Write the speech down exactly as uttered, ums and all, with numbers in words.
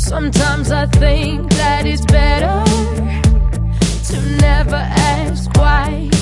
Sometimes I think that it's better to never ask why.